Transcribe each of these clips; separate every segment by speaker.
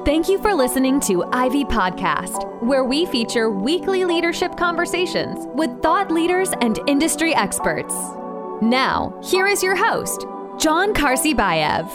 Speaker 1: Thank you for listening to Ivy Podcast, where we feature weekly leadership conversations with thought leaders and industry experts. Now, here is your host, John Karsibayev.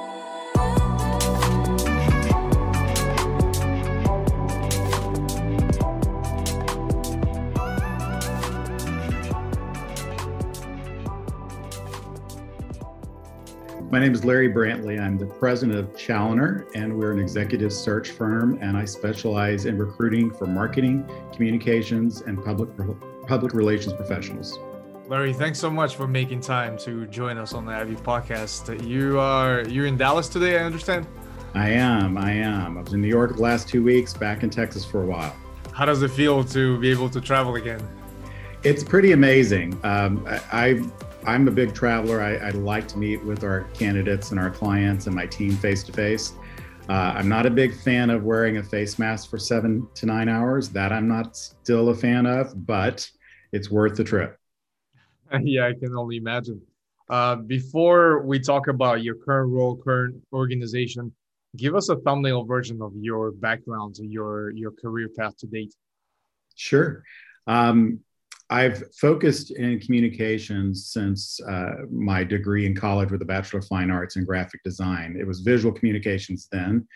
Speaker 2: My name is Larry Brantley. I'm the president of Challener, and we're an executive search firm, and I specialize in recruiting for marketing, communications, and public relations professionals.
Speaker 3: Larry, thanks so much for making time to join us on the Ivy Podcast. You're in Dallas today, I understand?
Speaker 2: I am. I was in New York the last 2 weeks, back in Texas for a while.
Speaker 3: How does it feel to be able to travel again?
Speaker 2: It's pretty amazing. I'm a big traveler. I like to meet with our candidates and our clients and my team face to face. I'm not a big fan of wearing a face mask for 7 to 9 hours. That I'm not still a fan of, but it's worth the trip.
Speaker 3: Yeah, I can only imagine. Before we talk about your current role, current organization, give us a thumbnail version of your background, your career path to date.
Speaker 2: Sure. I've focused in communications since my degree in college with a Bachelor of Fine Arts in Graphic Design. It was visual communications then.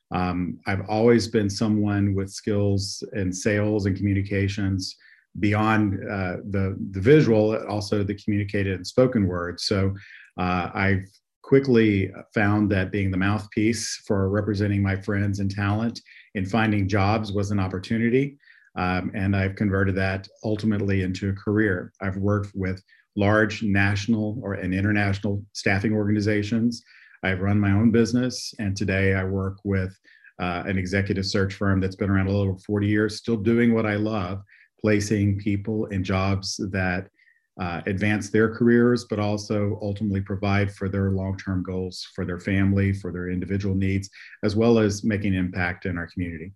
Speaker 2: I've always been someone with skills in sales and communications beyond the visual, also the communicated and spoken word. So I've quickly found that being the mouthpiece for representing my friends and talent in finding jobs was an opportunity. And I've converted that ultimately into a career. I've worked with large national and international staffing organizations. I've run my own business, and today I work with an executive search firm that's been around a little over 40 years, still doing what I love, placing people in jobs that advance their careers, but also ultimately provide for their long-term goals, for their family, for their individual needs, as well as making an impact in our community.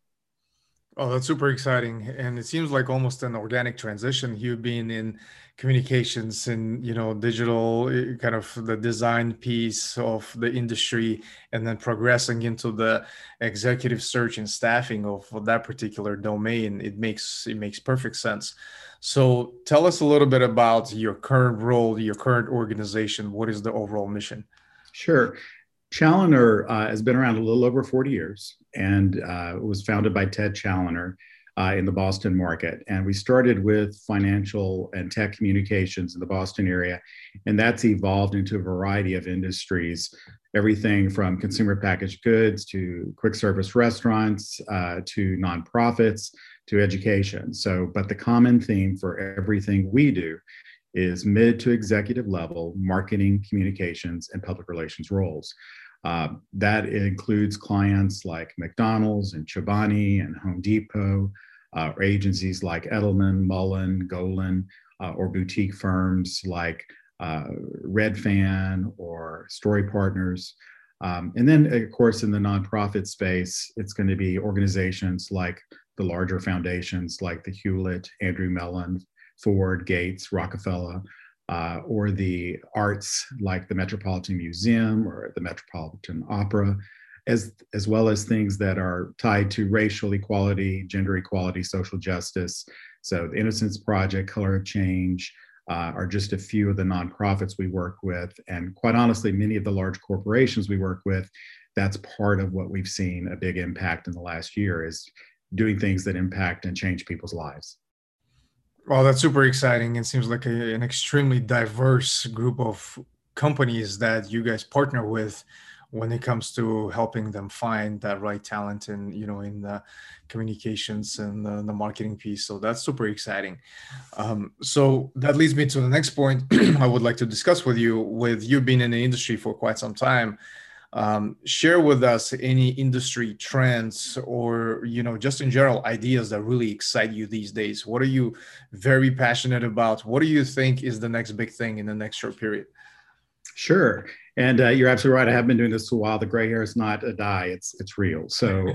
Speaker 3: Oh, that's super exciting. And it seems like almost an organic transition. You being in communications and, digital, kind of the design piece of the industry, and then progressing into the executive search and staffing of that particular domain. It makes perfect sense. So tell us a little bit about your current role, your current organization. What is the overall mission?
Speaker 2: Sure. Challener has been around a little over 40 years and was founded by Ted Challener in the Boston market. And we started with financial and tech communications in the Boston area, and that's evolved into a variety of industries, everything from consumer packaged goods to quick service restaurants to nonprofits to education. But the common theme for everything we do is mid to executive level marketing, communications, and public relations roles. That includes clients like McDonald's and Chobani and Home Depot, or agencies like Edelman, Mullen, Golan, or boutique firms like Redfan or Story Partners. And then, of course, in the nonprofit space, it's going to be organizations like the larger foundations like the Hewlett, Andrew Mellon, Ford, Gates, Rockefeller, or the arts like the Metropolitan Museum or the Metropolitan Opera, as well as things that are tied to racial equality, gender equality, social justice. So the Innocence Project, Color of Change are just a few of the nonprofits we work with. And quite honestly, many of the large corporations we work with, that's part of what we've seen a big impact in the last year, is doing things that impact and change people's lives.
Speaker 3: Well, that's super exciting. It seems like an extremely diverse group of companies that you guys partner with when it comes to helping them find that right talent in the communications and the marketing piece. So that's super exciting. So that leads me to the next point I would like to discuss with you. With you being in the industry for quite some time, share with us any industry trends or, just in general ideas that really excite you these days. What are you very passionate about? What do you think is the next big thing in the next short period?
Speaker 2: Sure. And you're absolutely right. I have been doing this for a while. The gray hair is not a dye, it's real. So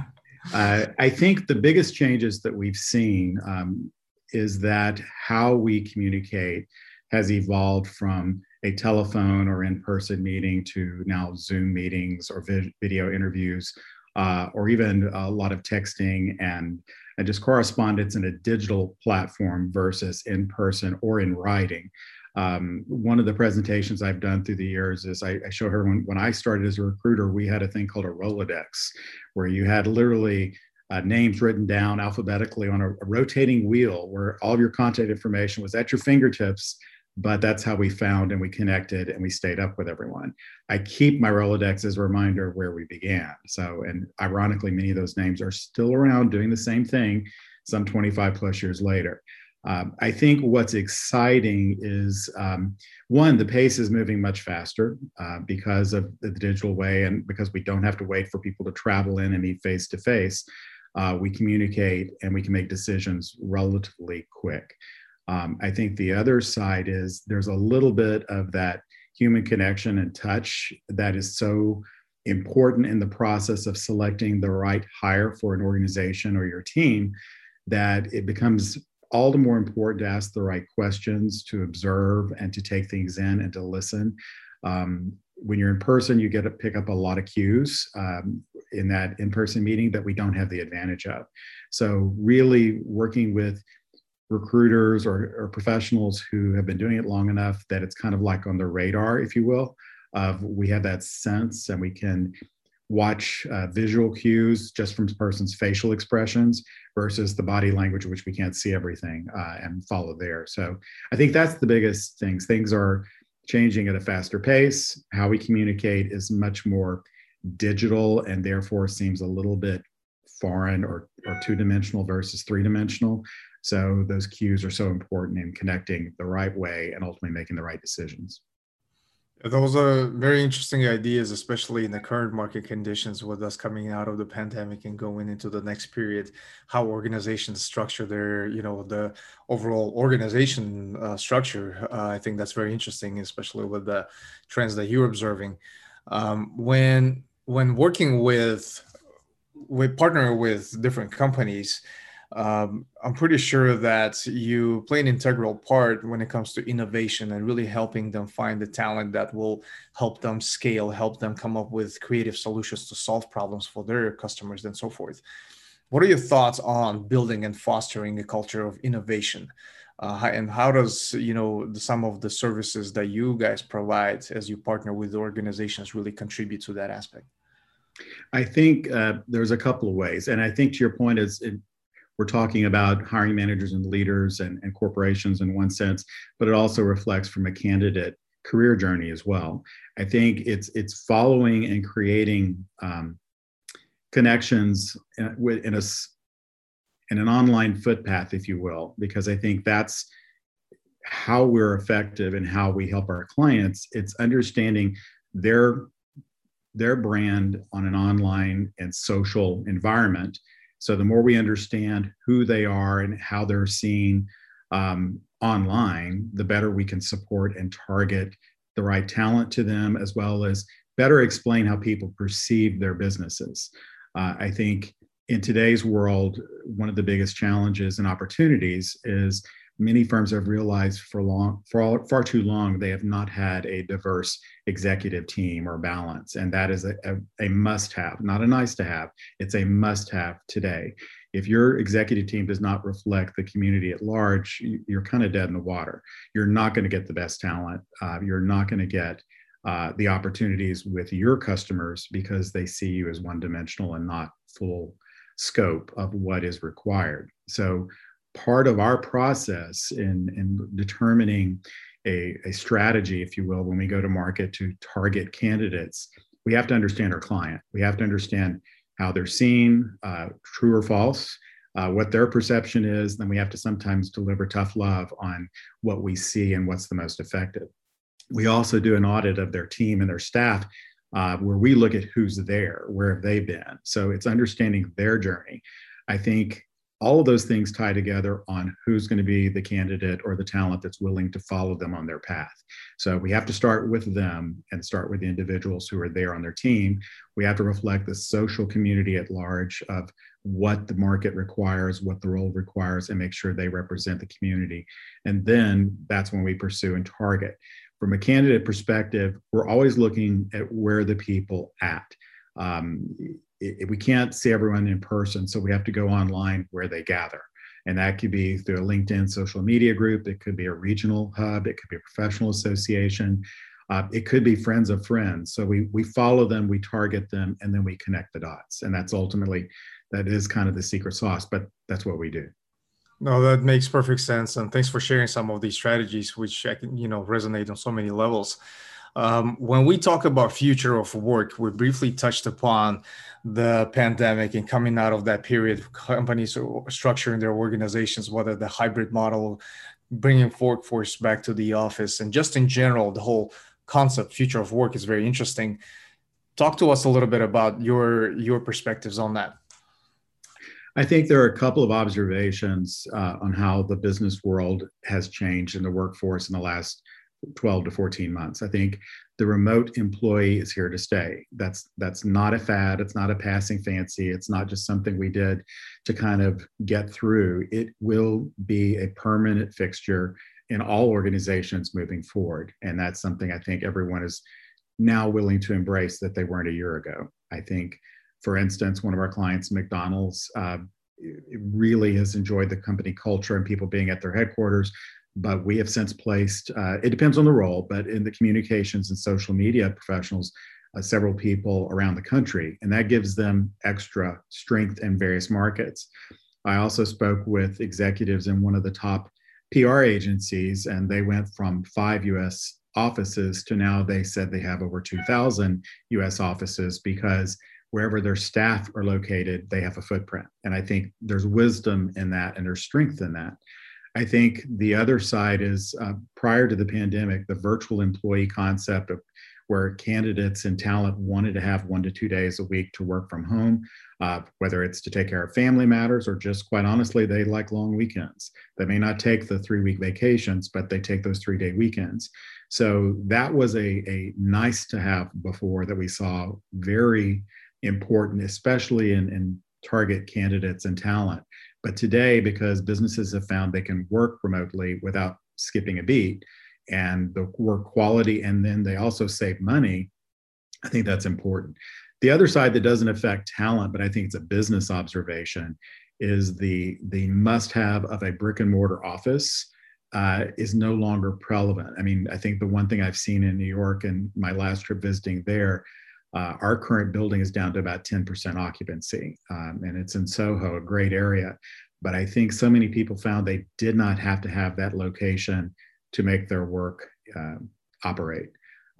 Speaker 2: I think the biggest changes that we've seen is that how we communicate has evolved from a telephone or in-person meeting to now Zoom meetings or video interviews or even a lot of texting and just correspondence in a digital platform versus in person or in writing. One of the presentations I've done through the years is I show her when I started as a recruiter, we had a thing called a Rolodex, where you had literally names written down alphabetically on a rotating wheel where all of your contact information was at your fingertips. But that's how we found and we connected and we stayed up with everyone. I keep my Rolodex as a reminder of where we began. So, and ironically, many of those names are still around doing the same thing some 25 plus years later. I think what's exciting is, one, the pace is moving much faster because of the digital way and because we don't have to wait for people to travel in and meet face to face. We communicate and we can make decisions relatively quick. I think the other side is there's a little bit of that human connection and touch that is so important in the process of selecting the right hire for an organization or your team, that it becomes all the more important to ask the right questions, to observe and to take things in and to listen. When you're in person, you get to pick up a lot of cues in that in-person meeting that we don't have the advantage of. So really working with recruiters or professionals who have been doing it long enough that it's kind of like on the radar, if you will, of we have that sense and we can watch visual cues just from a person's facial expressions versus the body language, which we can't see everything and follow there. So I think that's the biggest things. Things are changing at a faster pace. How we communicate is much more digital and therefore seems a little bit foreign or two-dimensional versus three-dimensional. So those cues are so important in connecting the right way and ultimately making the right decisions.
Speaker 3: Those are very interesting ideas, especially in the current market conditions with us coming out of the pandemic and going into the next period, how organizations structure their, the overall organization structure. I think that's very interesting, especially with the trends that you're observing. When working with partner with different companies, I'm pretty sure that you play an integral part when it comes to innovation and really helping them find the talent that will help them scale, help them come up with creative solutions to solve problems for their customers and so forth. What are your thoughts on building and fostering a culture of innovation? And how does, some of the services that you guys provide as you partner with organizations really contribute to that aspect?
Speaker 2: I think there's a couple of ways. And I think to your point is, we're talking about hiring managers and leaders and corporations in one sense, but it also reflects from a candidate career journey as well. I think it's following and creating connections in an online footpath, if you will, because I think that's how we're effective and how we help our clients. It's understanding their brand on an online and social environment. So the more we understand who they are and how they're seen online, the better we can support and target the right talent to them, as well as better explain how people perceive their businesses. I think in today's world, one of the biggest challenges and opportunities is many firms have realized for far too long, they have not had a diverse executive team or balance. And that is a must-have, not a nice to have. It's a must-have today. If your executive team does not reflect the community at large, you're kind of dead in the water. You're not going to get the best talent. You're not going to get the opportunities with your customers because they see you as one-dimensional and not full scope of what is required. So part of our process in determining a strategy, if you will, when we go to market to target candidates, we have to understand our client. We have to understand how they're seen, true or false, what their perception is. Then we have to sometimes deliver tough love on what we see and what's the most effective. We also do an audit of their team and their staff where we look at who's there, where have they been. So it's understanding their journey. I think all of those things tie together on who's going to be the candidate or the talent that's willing to follow them on their path. So we have to start with them and start with the individuals who are there on their team. We have to reflect the social community at large of what the market requires, what the role requires, and make sure they represent the community. And then that's when we pursue and target. From a candidate perspective, we're always looking at where the people at. we can't see everyone in person, so we have to go online where they gather. And that could be through a LinkedIn social media group. It could be a regional hub. It could be a professional association. It could be friends of friends. So we follow them, we target them, and then we connect the dots. And that's ultimately, that is kind of the secret sauce, but that's what we do.
Speaker 3: No, that makes perfect sense. And thanks for sharing some of these strategies, which I can, resonate on so many levels. When we talk about future of work, we briefly touched upon the pandemic and coming out of that period, companies are structuring their organizations, whether the hybrid model, bringing workforce back to the office, and just in general, the whole concept, future of work, is very interesting. Talk to us a little bit about your perspectives on that.
Speaker 2: I think there are a couple of observations on how the business world has changed in the workforce in the last 12 to 14 months. I think the remote employee is here to stay. That's not a fad. It's not a passing fancy. It's not just something we did to kind of get through. It will be a permanent fixture in all organizations moving forward. And that's something I think everyone is now willing to embrace that they weren't a year ago. I think, for instance, one of our clients, McDonald's, really has enjoyed the company culture and people being at their headquarters. But we have since placed, it depends on the role, but in the communications and social media professionals, several people around the country, and that gives them extra strength in various markets. I also spoke with executives in one of the top PR agencies, and they went from 5 US offices to now they said they have over 2,000 US offices, because wherever their staff are located, they have a footprint. And I think there's wisdom in that and there's strength in that. I think the other side is prior to the pandemic, the virtual employee concept of where candidates and talent wanted to have 1 to 2 days a week to work from home, whether it's to take care of family matters or just quite honestly, they like long weekends. They may not take the 3-week vacations, but they take those 3-day weekends. So that was a nice to have before that we saw very important, especially in target candidates and talent. But today, because businesses have found they can work remotely without skipping a beat, and the work quality, and then they also save money, I think that's important. The other side that doesn't affect talent, but I think it's a business observation, is the must-have of a brick and mortar office is no longer relevant. I mean, I think the one thing I've seen in New York and my last trip visiting there, our current building is down to about 10% occupancy, and it's in Soho, a great area. But I think so many people found they did not have to have that location to make their work operate.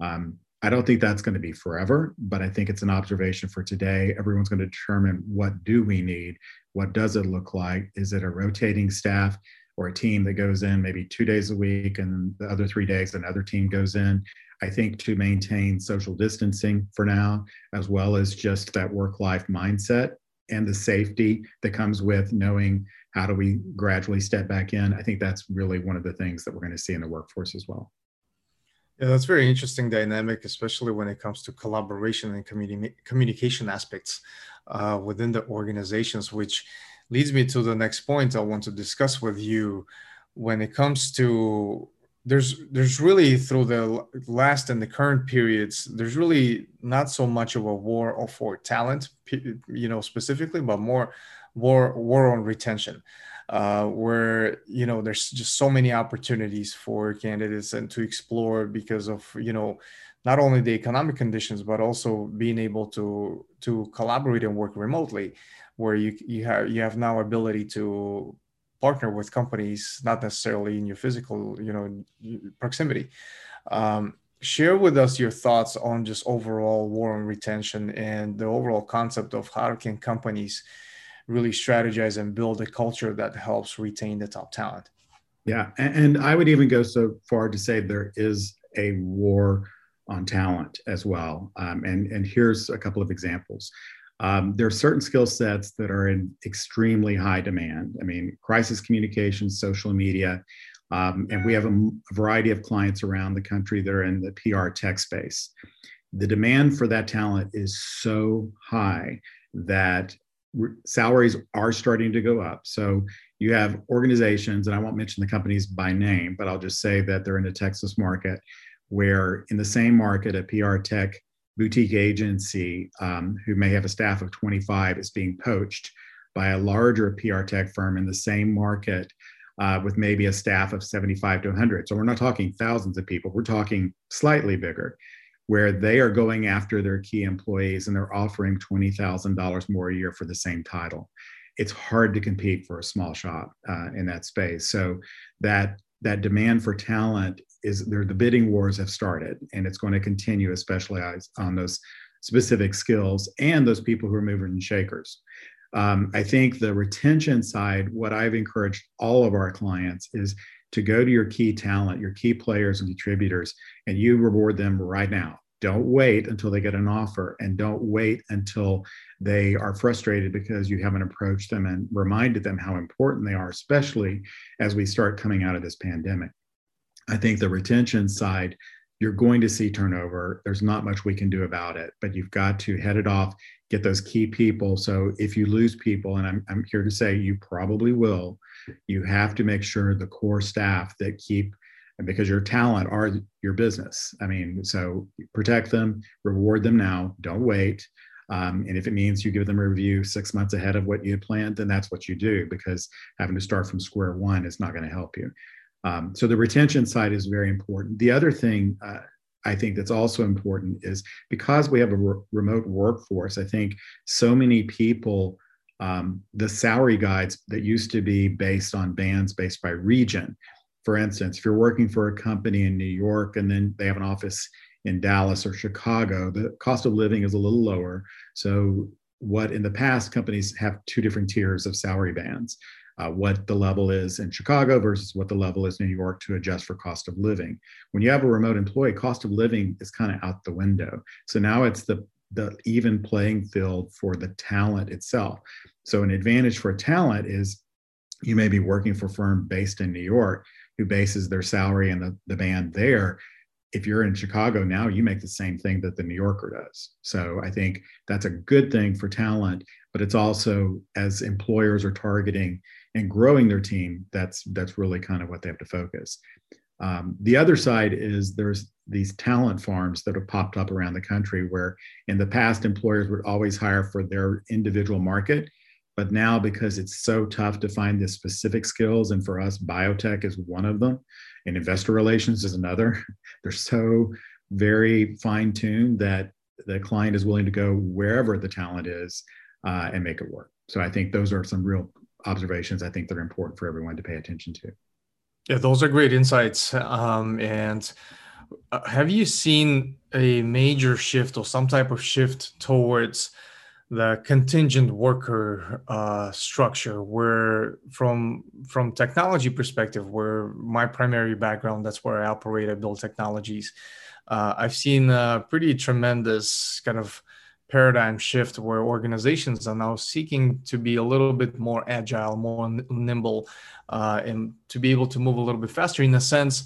Speaker 2: I don't think that's going to be forever, but I think it's an observation for today. Everyone's going to determine, what do we need? What does it look like? Is it a rotating staff or a team that goes in maybe 2 days a week and the other 3 days another team goes in? I think to maintain social distancing for now, as well as just that work-life mindset and the safety that comes with knowing how do we gradually step back in, I think that's really one of the things that we're going to see in the workforce as well.
Speaker 3: Yeah, that's very interesting dynamic, especially when it comes to collaboration and communication aspects within the organizations, which leads me to the next point I want to discuss with you. When it comes to, there's really, through the last and the current periods, there's really not so much of a war for talent, specifically, but more war on retention. Where there's just so many opportunities for candidates and to explore because of not only the economic conditions, but also being able to collaborate and work remotely, where you have now ability to partner with companies not necessarily in your physical proximity. Share with us your thoughts on just overall war on retention and the overall concept of how can companies really strategize and build a culture that helps retain the top talent.
Speaker 2: Yeah, and I would even go so far to say there is a war on talent as well. And here's a couple of examples. There are certain skill sets that are in extremely high demand. I mean, crisis communications, social media, and we have a variety of clients around the country that are in the PR tech space. The demand for that talent is so high that salaries are starting to go up. So you have organizations, and I won't mention the companies by name, but I'll just say that they're in the Texas market, where in the same market, a PR tech boutique agency who may have a staff of 25 is being poached by a larger PR tech firm in the same market with maybe a staff of 75 to 100. So we're not talking thousands of people, we're talking slightly bigger, where they are going after their key employees and they're offering $20,000 more a year for the same title. It's hard to compete for a small shop in that space. So that demand for talent is there. The bidding wars have started, and it's going to continue, especially on those specific skills and those people who are movers and shakers. I think the retention side, what I've encouraged all of our clients is to go to your key talent, your key players and contributors, and you reward them right now. Don't wait until they get an offer, and don't wait until they are frustrated because you haven't approached them and reminded them how important they are, especially as we start coming out of this pandemic. I think the retention side, you're going to see turnover. There's not much we can do about it, but you've got to head it off, get those key people. So if you lose people, and I'm here to say you probably will, you have to make sure the core staff that keep, and because your talent are your business. I mean, so protect them, reward them now, don't wait. And if it means you give them a review 6 months ahead of what you had planned, then that's what you do, because having to start from square one is not going to help you. So the retention side is very important. The other thing I think that's also important is because we have a remote workforce, I think so many people, the salary guides that used to be based on bands based by region. For instance, if you're working for a company in New York and then they have an office in Dallas or Chicago, the cost of living is a little lower. So what in the past, companies have two different tiers of salary bands. What the level is in Chicago versus what the level is in New York to adjust for cost of living. When you have a remote employee, cost of living is kind of out the window. So now it's the even playing field for the talent itself. So an advantage for talent is you may be working for a firm based in New York who bases their salary and the band there. If you're in Chicago now, you make the same thing that the New Yorker does. So I think that's a good thing for talent, but it's also, as employers are targeting and growing their team, that's really kind of what they have to focus. The other side is there's these talent farms that have popped up around the country where in the past employers would always hire for their individual market. But now, because it's so tough to find the specific skills, and for us, biotech is one of them, and investor relations is another, they're so very fine-tuned that the client is willing to go wherever the talent is and make it work. So I think those are some real observations I think that are important for everyone to pay attention to.
Speaker 3: Yeah, those are great insights. And have you seen a major shift or some type of shift towards the contingent worker structure, where from technology perspective, where my primary background, that's where I operate, I build technologies. I've seen a pretty tremendous kind of paradigm shift where organizations are now seeking to be a little bit more agile, more nimble, and to be able to move a little bit faster, in a sense,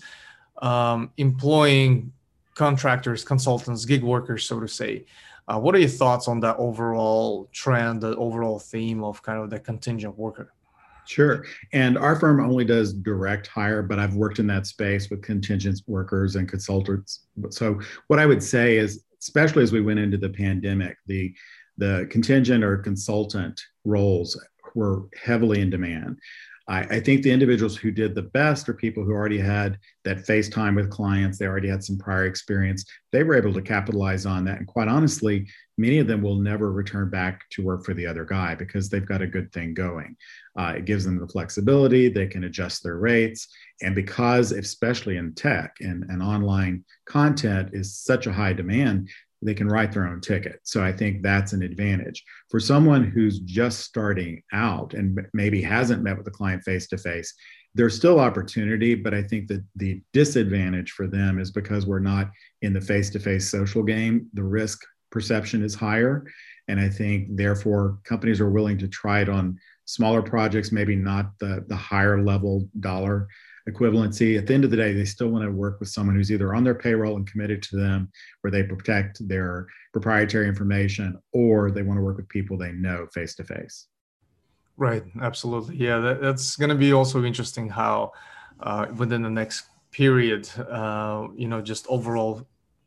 Speaker 3: employing contractors, consultants, gig workers, so to say. What are your thoughts on that overall trend, the overall theme of kind of the contingent worker?
Speaker 2: Sure. And our firm only does direct hire, but I've worked in that space with contingent workers and consultants. So what I would say is, especially as we went into the pandemic, the contingent or consultant roles were heavily in demand. I think the individuals who did the best are people who already had that face time with clients. They already had some prior experience. They were able to capitalize on that. And quite honestly, many of them will never return back to work for the other guy because they've got a good thing going. It gives them the flexibility. They can adjust their rates. And because, especially in tech and online content is such a high demand, they can write their own ticket. So I think that's an advantage. For someone who's just starting out and maybe hasn't met with the client face-to-face, there's still opportunity, but I think that the disadvantage for them is because we're not in the face-to-face social game, the risk perception is higher. And I think therefore companies are willing to try it on smaller projects, maybe not the higher level dollar equivalency. At the end of the day, they still want to work with someone who's either on their payroll and committed to them, where they protect their proprietary information, or they want to work with people they know face to face.
Speaker 3: Right. Absolutely. Yeah, that's going to be also interesting how within the next period, just overall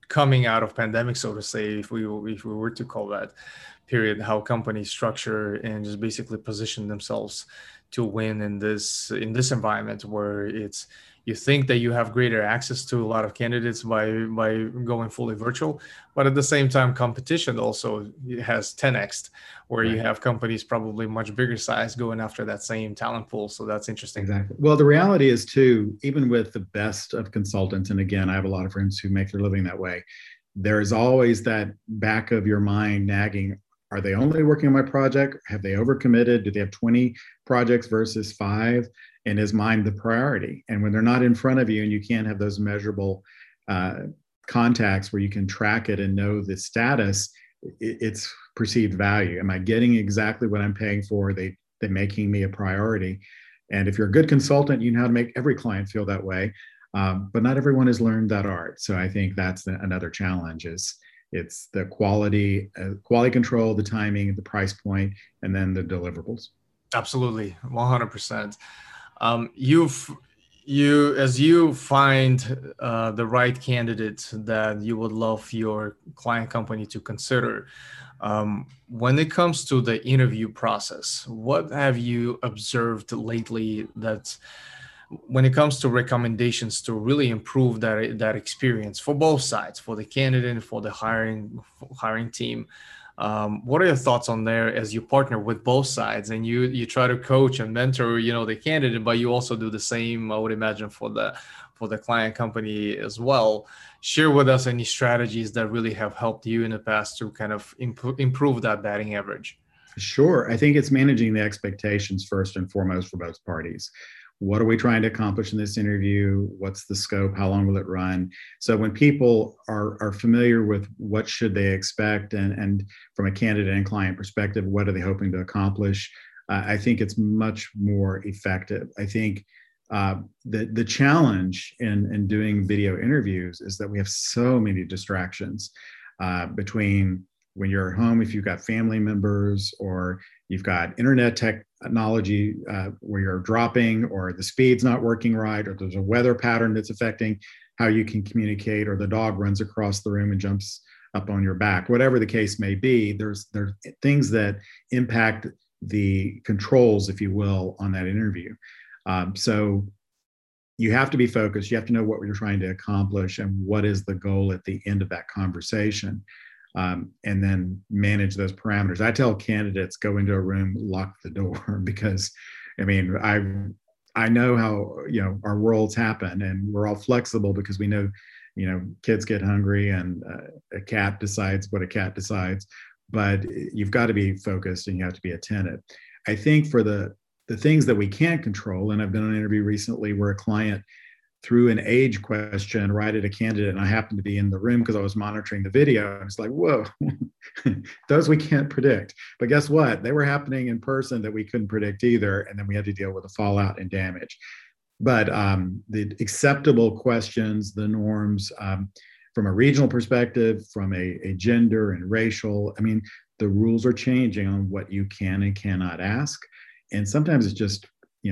Speaker 3: coming out of pandemic, so to say, if we were to call that period, how companies structure and just basically position themselves to win in this environment where it's, you think that you have greater access to a lot of candidates by going fully virtual, but at the same time, competition also has 10x, where you have companies probably much bigger size going after that same talent pool. So that's interesting.
Speaker 2: Exactly. Well, the reality is too, even with the best of consultants, and again, I have a lot of friends who make their living that way, there's always that back of your mind nagging, are they only working on my project? Have they overcommitted? Do they have 20 projects versus 5? And is mine the priority? And when they're not in front of you and you can't have those measurable contacts where you can track it and know the status, it's perceived value. Am I getting exactly what I'm paying for? They're making me a priority. And if you're a good consultant, you know how to make every client feel that way. But not everyone has learned that art. So I think that's another challenge is it's the quality control, the timing, the price point, and then the deliverables.
Speaker 3: Absolutely, 100%. As you find the right candidate that you would love your client company to consider, when it comes to the interview process, what have you observed lately that when it comes to recommendations to really improve that experience for both sides, for the candidate and for the hiring team? What are your thoughts on there as you partner with both sides and you try to coach and mentor, the candidate, but you also do the same, I would imagine, for the client company as well? Share with us any strategies that really have helped you in the past to kind of improve that batting average.
Speaker 2: Sure. I think it's managing the expectations first and foremost for both parties. What are we trying to accomplish in this interview? What's the scope? How long will it run? So when people are familiar with what should they expect and from a candidate and client perspective, what are they hoping to accomplish? I think it's much more effective. I think the challenge in doing video interviews is that we have so many distractions between when you're at home, if you've got family members or you've got internet technology where you're dropping or the speed's not working right, or there's a weather pattern that's affecting how you can communicate, or the dog runs across the room and jumps up on your back, whatever the case may be, there's things that impact the controls, if you will, on that interview. So you have to be focused. You have to know what you're trying to accomplish and what is the goal at the end of that conversation. And then manage those parameters. I tell candidates, go into a room, lock the door, because I mean, I know how, our worlds happen, and we're all flexible because we know, kids get hungry and a cat decides what a cat decides, but you've got to be focused and you have to be attentive. I think for the things that we can't control, and I've done an interview recently where a client threw an age question right at a candidate, and I happened to be in the room because I was monitoring the video. And it's like, whoa, those we can't predict. But guess what? They were happening in person that we couldn't predict either. And then we had to deal with the fallout and damage. But the acceptable questions, the norms, from a regional perspective, from a gender and racial, I mean, the rules are changing on what you can and cannot ask. And sometimes it's just,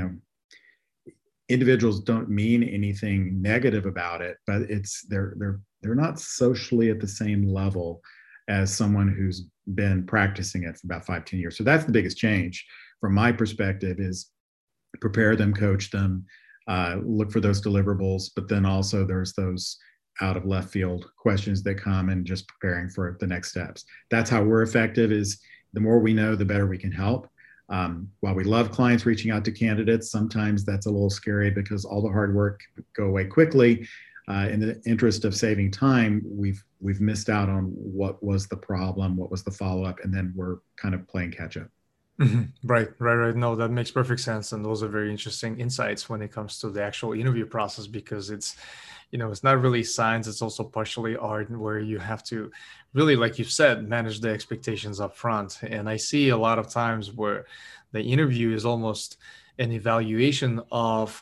Speaker 2: individuals don't mean anything negative about it, but they're not socially at the same level as someone who's been practicing it for about 5-10 years. So that's the biggest change from my perspective, is prepare them, coach them, look for those deliverables, but then also there's those out of left field questions that come, and just preparing for the next steps. That's how we're effective, is the more we know, the better we can help. While we love clients reaching out to candidates, sometimes that's a little scary because all the hard work go away quickly. In the interest of saving time, we've missed out on what was the problem, what was the follow-up, and then we're kind of playing catch up.
Speaker 3: Mm-hmm. Right. No, that makes perfect sense. And those are very interesting insights when it comes to the actual interview process, because it's not really science. It's also partially art, where you have to really, like you said, manage the expectations up front. And I see a lot of times where the interview is almost an evaluation of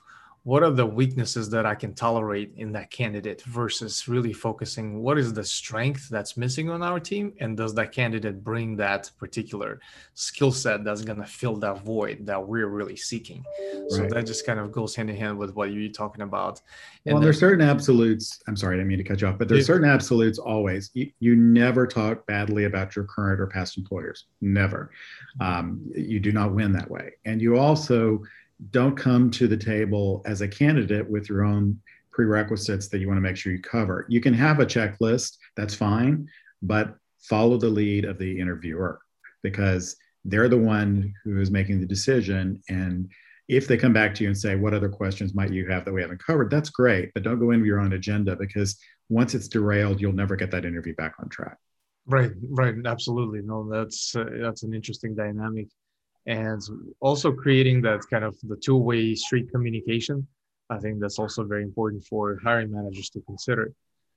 Speaker 3: what are the weaknesses that I can tolerate in that candidate versus really focusing what is the strength that's missing on our team, and does that candidate bring that particular skill set that's going to fill that void that we're really seeking. So
Speaker 2: Right.
Speaker 3: that just kind of goes hand in hand with what you're talking about.
Speaker 2: Well,
Speaker 3: And
Speaker 2: there's
Speaker 3: then
Speaker 2: certain absolutes. I'm sorry, I didn't mean to cut you off, but there's certain absolutes always. You never talk badly about your current or past employers. Never. You do not win that way. And you also don't come to the table as a candidate with your own prerequisites that you want to make sure you cover. You can have a checklist, that's fine, but follow the lead of the interviewer because they're the one who is making the decision. And if they come back to you and say, what other questions might you have that we haven't covered? That's great, but don't go into your own agenda because once it's derailed, you'll never get that interview back on track.
Speaker 3: right, absolutely. No, that's an interesting dynamic. And also creating that kind of the two-way street communication. I think that's also very important for hiring managers to consider.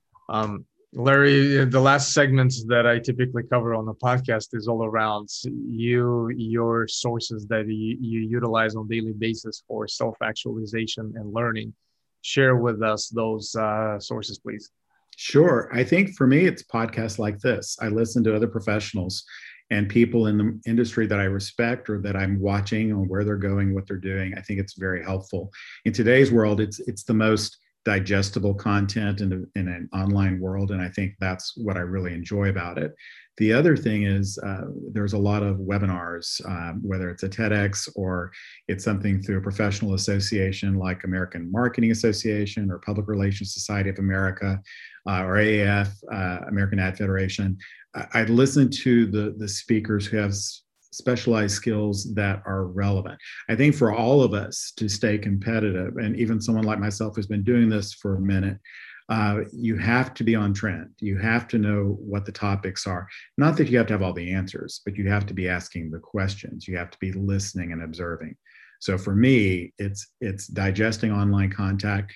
Speaker 3: Larry, the last segment that I typically cover on the podcast is all around your sources that you utilize on a daily basis for self-actualization and learning. Share with us those sources, please.
Speaker 2: Sure. I think for me, it's podcasts like this. I listen to other professionals and people in the industry that I respect or that I'm watching on where they're going, what they're doing. I think it's very helpful. In today's world, it's the most digestible content in an online world. And I think that's what I really enjoy about it. The other thing is there's a lot of webinars, whether it's a TEDx or it's something through a professional association like American Marketing Association or Public Relations Society of America or AAF, American Ad Federation. I listen to the speakers who have specialized skills that are relevant. I think for all of us to stay competitive, and even someone like myself who's been doing this for a minute, you have to be on trend. You have to know what the topics are. Not that you have to have all the answers, but you have to be asking the questions. You have to be listening and observing. So for me, it's digesting online content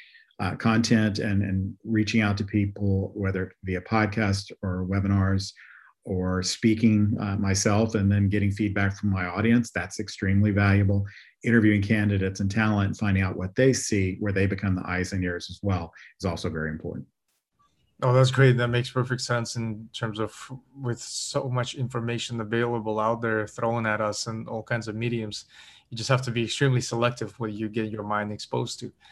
Speaker 2: and reaching out to people, whether via podcast or webinars or speaking myself and then getting feedback from my audience. That's extremely valuable. Interviewing candidates and talent and finding out what they see, where they become the eyes and ears as well, is also very important.
Speaker 3: Oh, that's great. That makes perfect sense in terms of with so much information available out there thrown at us in all kinds of mediums. You just have to be extremely selective what you get your mind exposed to.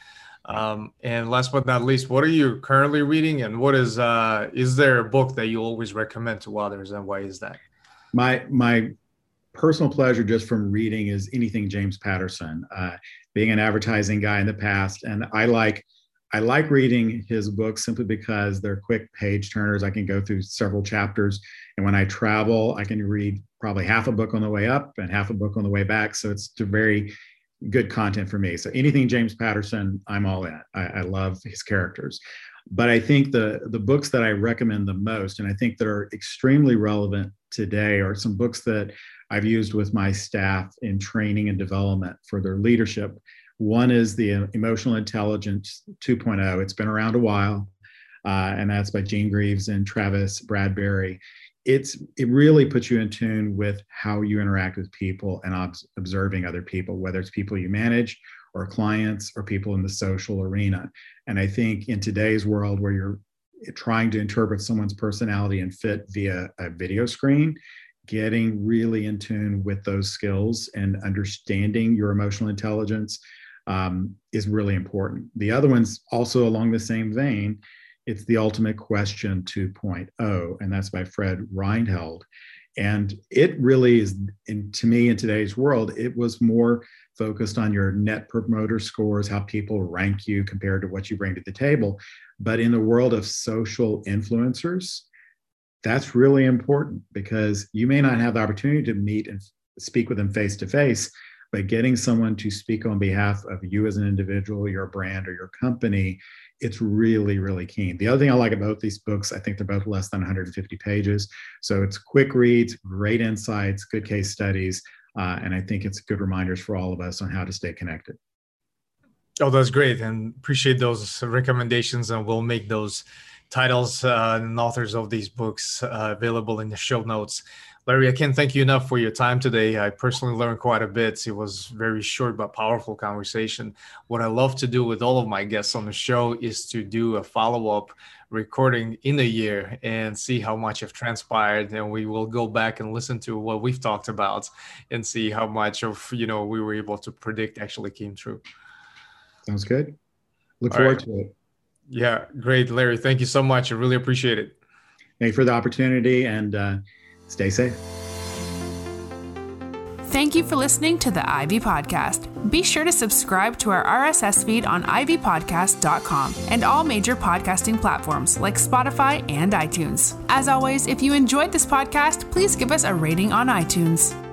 Speaker 3: And last but not least, what are you currently reading, and what is there a book that you always recommend to others, and why is that?
Speaker 2: My personal pleasure just from reading is anything James Patterson, being an advertising guy in the past. And I like reading his books simply because they're quick page turners. I can go through several chapters. And when I travel, I can read probably half a book on the way up and half a book on the way back. So it's very good content for me. So anything James Patterson, I'm all in. I love his characters. But I think the books that I recommend the most, and I think that are extremely relevant today, are some books that I've used with my staff in training and development for their leadership. One is the Emotional Intelligence 2.0. It's been around a while, and that's by Gene Greaves and Travis Bradberry. It really puts you in tune with how you interact with people and observing other people, whether it's people you manage or clients or people in the social arena. And I think in today's world where you're trying to interpret someone's personality and fit via a video screen, getting really in tune with those skills and understanding your emotional intelligence is really important. The other one's also along the same vein. It's The Ultimate Question 2.0, and that's by Fred Reinhold. And it really is, to me, in today's world, it was more focused on your net promoter scores, how people rank you compared to what you bring to the table. But in the world of social influencers, that's really important because you may not have the opportunity to meet and speak with them face to face, but getting someone to speak on behalf of you as an individual, your brand, or your company, it's really, really keen. The other thing I like about these books, I think they're both less than 150 pages. So it's quick reads, great insights, good case studies. And I think it's good reminders for all of us on how to stay connected.
Speaker 3: Oh, that's great. And appreciate those recommendations. And we'll make those titles and authors of these books available in the show notes. Larry, I can't thank you enough for your time today. I personally learned quite a bit. It was very short but powerful conversation. What I love to do with all of my guests on the show is to do a follow-up recording in a year and see how much have transpired. And we will go back and listen to what we've talked about and see how much of, we were able to predict actually came true.
Speaker 2: Sounds good. Look forward to it.
Speaker 3: Yeah, great. Larry, thank you so much. I really appreciate it.
Speaker 2: Thank you for the opportunity, and stay safe.
Speaker 4: Thank you for listening to the Ivy Podcast. Be sure to subscribe to our RSS feed on ivypodcast.com and all major podcasting platforms like Spotify and iTunes. As always, if you enjoyed this podcast, please give us a rating on iTunes.